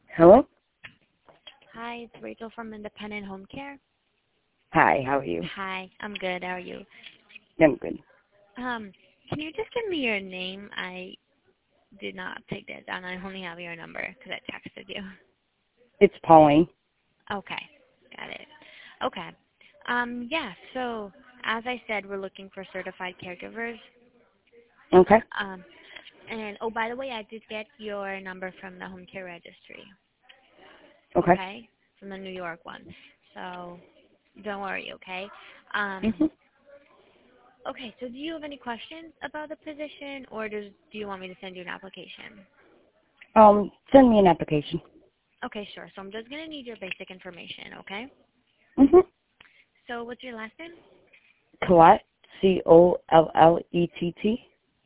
Hello? Hi, it's Rachel from Independent Home Care. Hi, how are you? Hi, I'm good. How are you? I'm good. Can you just give me your name? I did not take that down. I only have your number because I texted you. It's Pauline. Okay, got it. Okay. Yeah, so as I said, we're looking for certified caregivers. Okay. And, oh, by the way, I did get your number from the home care registry. Okay. Okay? From the New York one. So don't worry, okay? Mm-hmm. Okay, so do you have any questions about the position, or do you want me to send you an application? Send me an application. Okay, sure. So I'm just going to need your basic information, okay? Mm-hmm. So what's your last name? Collette, Collett.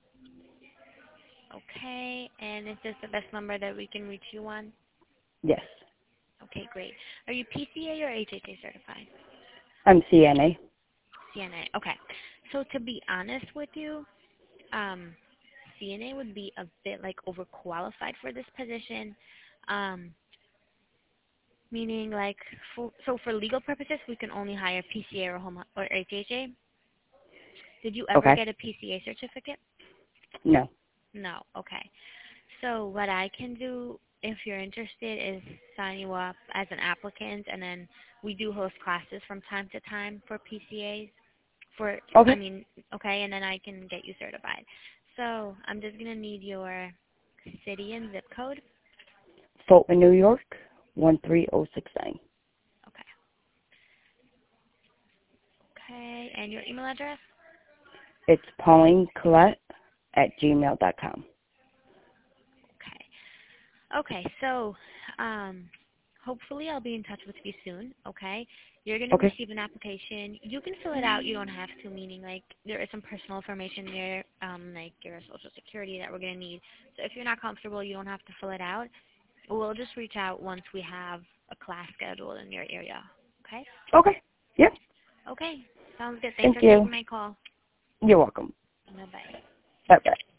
Okay, and is this the best number that we can reach you on? Yes. Okay, great. Are you PCA or HHA certified? I'm CNA. CNA. Okay. So to be honest with you, CNA would be a bit like overqualified for this position. Meaning like, for legal purposes, we can only hire PCA or HHA. Did you ever Okay. get a PCA certificate? No. No. Okay. So what I can do, if you're interested, is sign you up as an applicant, and then we do host classes from time to time for PCAs. Okay. Okay, and then I can get you certified. So I'm just gonna need your city and zip code. Fulton, New York, 13069. Okay. Okay, and your email address. It's paulinecollette@gmail.com. Okay. Okay, so hopefully I'll be in touch with you soon, okay? You're going to Okay. receive an application. You can fill it out. You don't have to, meaning like there is some personal information there, like your social security that we're going to need. So if you're not comfortable, you don't have to fill it out. We'll just reach out once we have a class scheduled in your area, okay? Okay. Yep. Okay, sounds good. Thanks Thank for you. taking my call. You're welcome. Bye-bye. Bye-bye.